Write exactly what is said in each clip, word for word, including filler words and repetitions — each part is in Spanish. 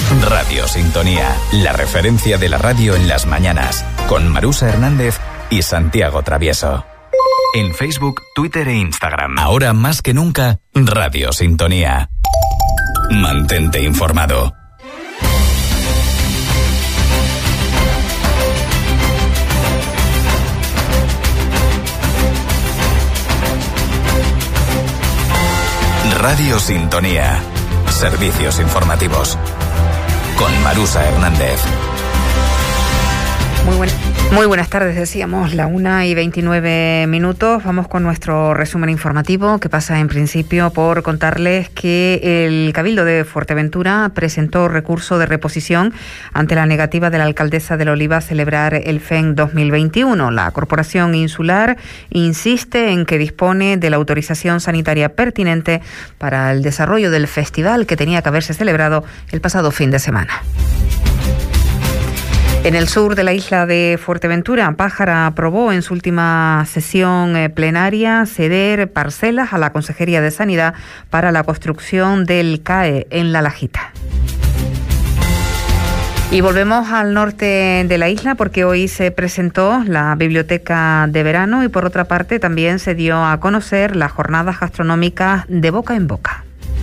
Radio Sintonía, la referencia de la radio en las mañanas, con Marusa Hernández y Santiago Travieso. En Facebook, Twitter e Instagram. Ahora más que nunca, Radio Sintonía. Mantente informado. Radio Sintonía. Servicios informativos. Con Marusa Hernández. Muy, buen, muy buenas tardes, decíamos, la una y veintinueve minutos. Vamos con nuestro resumen informativo, que pasa en principio por contarles que el Cabildo de Fuerteventura presentó recurso de reposición ante la negativa de la alcaldesa de La Oliva a celebrar el F E N dos mil veintiuno. La Corporación Insular insiste en que dispone de la autorización sanitaria pertinente para el desarrollo del festival que tenía que haberse celebrado el pasado fin de semana. En el sur de la isla de Fuerteventura, Pájara aprobó en su última sesión plenaria ceder parcelas a la Consejería de Sanidad para la construcción del C A E en La Lajita. Y volvemos al norte de la isla porque hoy se presentó la biblioteca de verano y por otra parte también se dio a conocer las jornadas gastronómicas de boca en boca.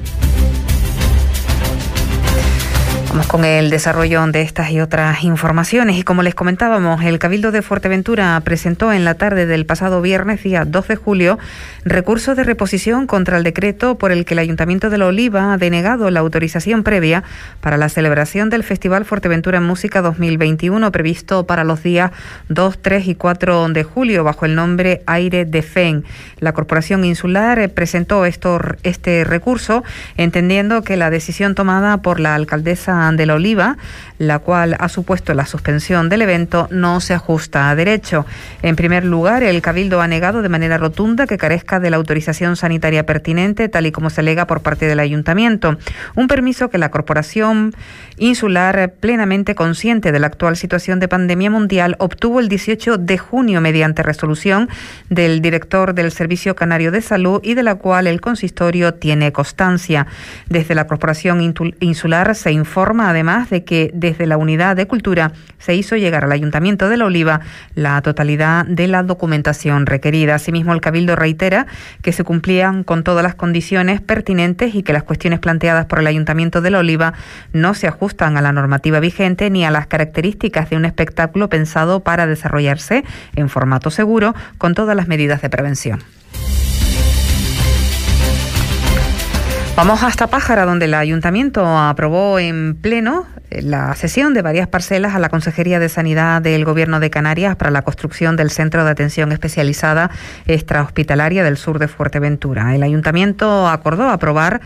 Vamos con el desarrollo de estas y otras informaciones y como les comentábamos, el Cabildo de Fuerteventura presentó en la tarde del pasado viernes, día dos de julio, recurso de reposición contra el decreto por el que el Ayuntamiento de La Oliva ha denegado la autorización previa para la celebración del Festival Fuerteventura en Música dos mil veintiuno previsto para los días dos, tres y cuatro de julio bajo el nombre Aire de F E N. La Corporación Insular presentó esto, este recurso entendiendo que la decisión tomada por la alcaldesa de La Oliva, la cual ha supuesto la suspensión del evento, no se ajusta a derecho. En primer lugar, el Cabildo ha negado de manera rotunda que carezca de la autorización sanitaria pertinente, tal y como se alega por parte del Ayuntamiento. Un permiso que la Corporación Insular, plenamente consciente de la actual situación de pandemia mundial, obtuvo el dieciocho de junio mediante resolución del director del Servicio Canario de Salud y de la cual el consistorio tiene constancia. Desde la Corporación Insular se informa además de que desde la Unidad de Cultura se hizo llegar al Ayuntamiento de La Oliva la totalidad de la documentación requerida. Asimismo, el Cabildo reitera que se cumplían con todas las condiciones pertinentes y que las cuestiones planteadas por el Ayuntamiento de La Oliva no se ajustan a la normativa vigente ni a las características de un espectáculo pensado para desarrollarse en formato seguro con todas las medidas de prevención. Vamos hasta Pájara, donde el Ayuntamiento aprobó en pleno la cesión de varias parcelas a la Consejería de Sanidad del Gobierno de Canarias para la construcción del Centro de Atención Especializada Extrahospitalaria del sur de Fuerteventura. El Ayuntamiento acordó aprobar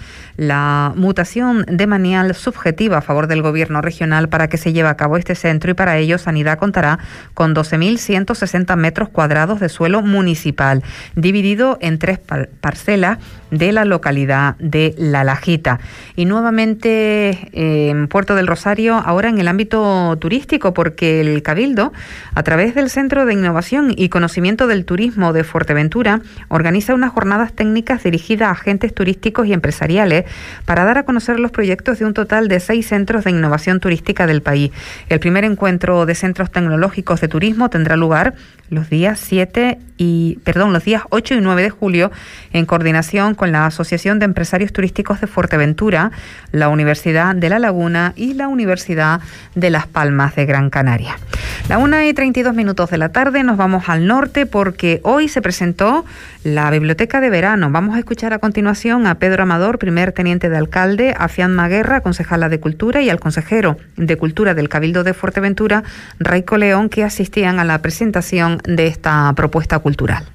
la mutación de manial subjetiva a favor del Gobierno regional para que se lleve a cabo este centro y para ello Sanidad contará con doce mil ciento sesenta metros cuadrados de suelo municipal, dividido en tres par- parcelas de la localidad de La Lajita. Y nuevamente eh, en Puerto del Rosario, ahora en el ámbito turístico, porque el Cabildo, a través del Centro de Innovación y Conocimiento del Turismo de Fuerteventura, organiza unas jornadas técnicas dirigidas a agentes turísticos y empresariales para dar a conocer los proyectos de un total de seis centros de innovación turística del país. El primer encuentro de centros tecnológicos de turismo tendrá lugar los días siete y perdón, los días ocho y nueve de julio en coordinación con la Asociación de Empresarios Turísticos de Fuerteventura, la Universidad de La Laguna y la Universidad de Las Palmas de Gran Canaria. La una y treinta y dos minutos de la tarde nos vamos al norte porque hoy se presentó la biblioteca de verano. Vamos a escuchar a continuación a Pedro Amador, primer teniente de alcalde, a Fiamma Guerra, concejala de Cultura, y al consejero de Cultura del Cabildo de Fuerteventura, Raico León, que asistían a la presentación de esta propuesta cultural.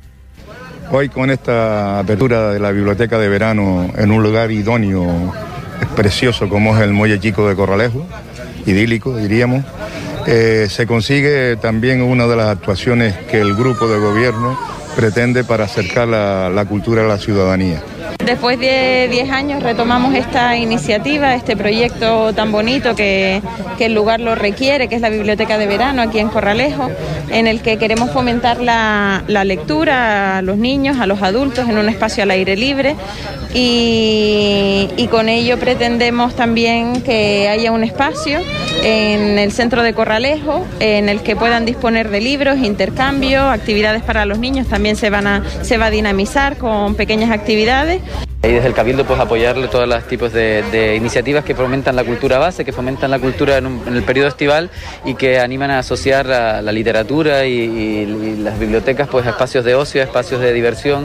Hoy con esta apertura de la biblioteca de verano en un lugar idóneo, precioso como es el Muelle Chico de Corralejo, idílico diríamos, eh, se consigue también una de las actuaciones que el grupo de gobierno pretende para acercar la, la cultura a la ciudadanía. Después de diez años retomamos esta iniciativa, este proyecto tan bonito que, que el lugar lo requiere, que es la Biblioteca de Verano aquí en Corralejo, en el que queremos fomentar la, la lectura a los niños, a los adultos, en un espacio al aire libre, y, y con ello pretendemos también que haya un espacio en el centro de Corralejo en el que puedan disponer de libros, intercambio, actividades para los niños, también se van a, se va a dinamizar con pequeñas actividades. Y desde el Cabildo pues apoyarle todos los tipos de, de iniciativas que fomentan la cultura base, que fomentan la cultura en, un, en el periodo estival y que animan a asociar la, la literatura y, y, y las bibliotecas pues a espacios de ocio, a espacios de diversión.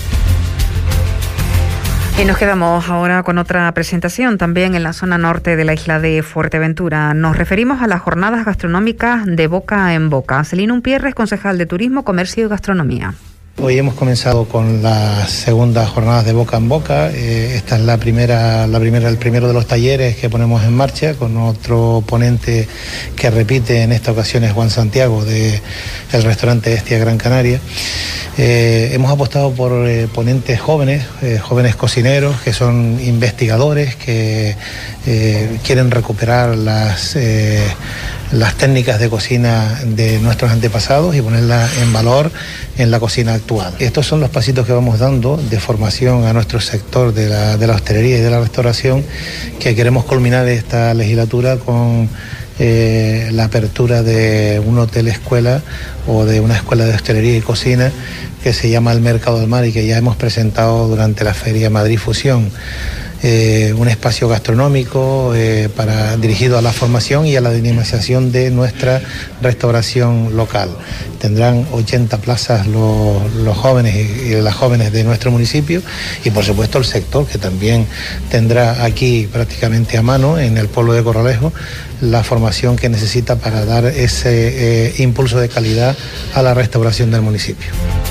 Y nos quedamos ahora con otra presentación también en la zona norte de la isla de Fuerteventura. Nos referimos a las jornadas gastronómicas de Boca en Boca. Celina Umpierre es concejal de Turismo, Comercio y Gastronomía. Hoy hemos comenzado con las segundas jornadas de Boca en Boca. Eh, esta es la primera, la primera, el primero de los talleres que ponemos en marcha con otro ponente que repite en esta ocasión es Juan Santiago de el restaurante Estia Gran Canaria. Eh, hemos apostado por eh, ponentes jóvenes, eh, jóvenes cocineros que son investigadores, que eh, quieren recuperar las, eh, las técnicas de cocina de nuestros antepasados y ponerlas en valor en la cocina actual. Estos son los pasitos que vamos dando de formación a nuestro sector de la, de la hostelería y de la restauración, que queremos culminar esta legislatura con Eh, la apertura de un hotel escuela o de una escuela de hostelería y cocina que se llama El Mercado del Mar y que ya hemos presentado durante la Feria Madrid Fusión. Eh, un espacio gastronómico eh, para, dirigido a la formación y a la dinamización de nuestra restauración local. Tendrán ochenta plazas los, los jóvenes y, y las jóvenes de nuestro municipio y por supuesto el sector, que también tendrá aquí prácticamente a mano en el pueblo de Corralejo la formación que necesita para dar ese eh, impulso de calidad a la restauración del municipio.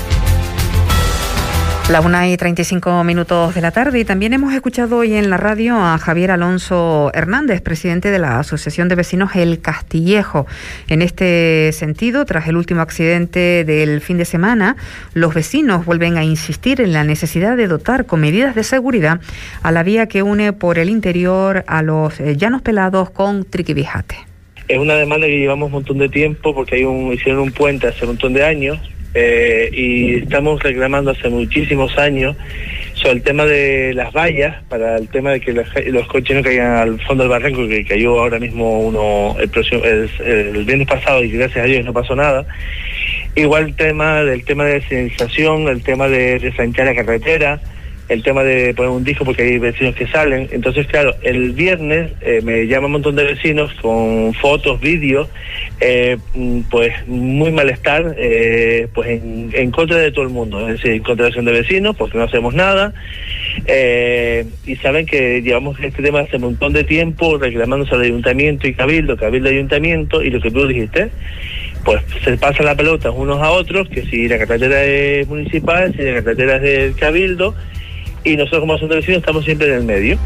La una y treinta y cinco minutos de la tarde, y también hemos escuchado hoy en la radio a Javier Alonso Hernández, presidente de la Asociación de Vecinos El Castillejo. En este sentido, tras el último accidente del fin de semana, los vecinos vuelven a insistir en la necesidad de dotar con medidas de seguridad a la vía que une por el interior a los Llanos Pelados con Triquibijate. Es una demanda que llevamos un montón de tiempo porque hay un, hicieron un puente hace un montón de años. Eh, y estamos reclamando hace muchísimos años sobre el tema de las vallas, para el tema de que los, los coches no caigan al fondo del barranco, que cayó ahora mismo uno el, próximo, el, el viernes pasado y que gracias a Dios no pasó nada. Igual el tema del tema de señalización, el tema de refranquear la carretera, el tema de poner un disco porque hay vecinos que salen. Entonces, claro, el viernes eh, me llama un montón de vecinos con fotos, vídeos, eh, pues muy malestar, eh, pues en, en contra de todo el mundo, es decir, en contra de la acción de vecinos, porque no hacemos nada, eh, y saben que llevamos este tema hace un montón de tiempo reclamándose al ayuntamiento y cabildo, cabildo y ayuntamiento, y lo que tú dijiste, pues se pasa la pelota unos a otros, que si la carretera es municipal, si la carretera es del cabildo, y nosotros como asociación de vecinos estamos siempre en el medio.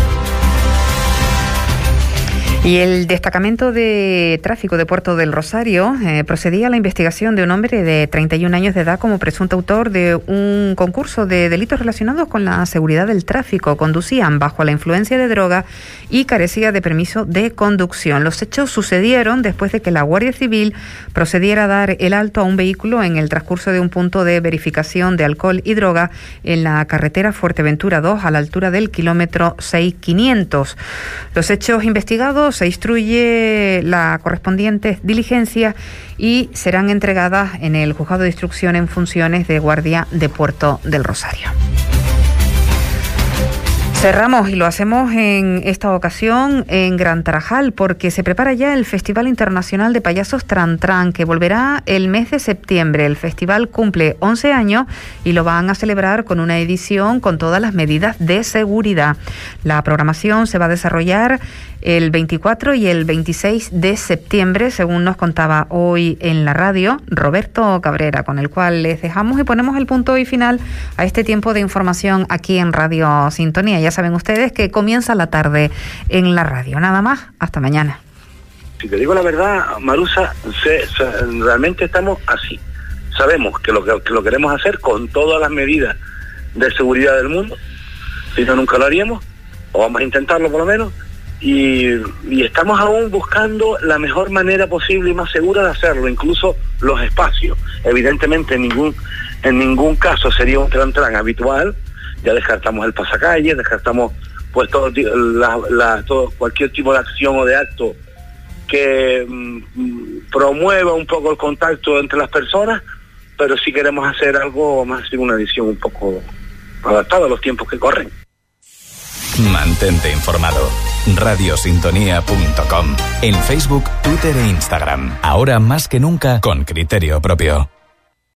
Y el destacamento de tráfico de Puerto del Rosario eh, procedía a la investigación de un hombre de treinta y un años de edad como presunto autor de un concurso de delitos relacionados con la seguridad del tráfico. Conducían bajo la influencia de droga y carecía de permiso de conducción. Los hechos sucedieron después de que la Guardia Civil procediera a dar el alto a un vehículo en el transcurso de un punto de verificación de alcohol y droga en la carretera Fuerteventura dos a la altura del kilómetro seis mil quinientos. Los hechos investigados se instruye la correspondiente diligencia y serán entregadas en el Juzgado de Instrucción en funciones de Guardia de Puerto del Rosario. Cerramos y lo hacemos en esta ocasión en Gran Tarajal porque se prepara ya el Festival Internacional de Payasos Tran Tran, que volverá el mes de septiembre. El festival cumple once años y lo van a celebrar con una edición con todas las medidas de seguridad. La programación se va a desarrollar el veinticuatro y el veintiséis de septiembre, según nos contaba hoy en la radio Roberto Cabrera, con el cual les dejamos y ponemos el punto y final a este tiempo de información aquí en Radio Sintonía. Ya saben ustedes que comienza la tarde en la radio. Nada más, hasta mañana. Si te digo la verdad, Marusa, se, se, realmente estamos así. Sabemos que lo, que, que lo queremos hacer con todas las medidas de seguridad del mundo, si no nunca lo haríamos, o vamos a intentarlo por lo menos, y, y estamos aún buscando la mejor manera posible y más segura de hacerlo, incluso los espacios. Evidentemente en ningún, en ningún caso sería un tran tran habitual, ya descartamos el pasacalle, descartamos pues todo, la, la, todo cualquier tipo de acción o de acto que mm, promueva un poco el contacto entre las personas, pero sí queremos hacer algo más, una edición un poco adaptada a los tiempos que corren. Mantente informado. radiosintonía punto com. En Facebook, Twitter e Instagram. Ahora más que nunca con criterio propio.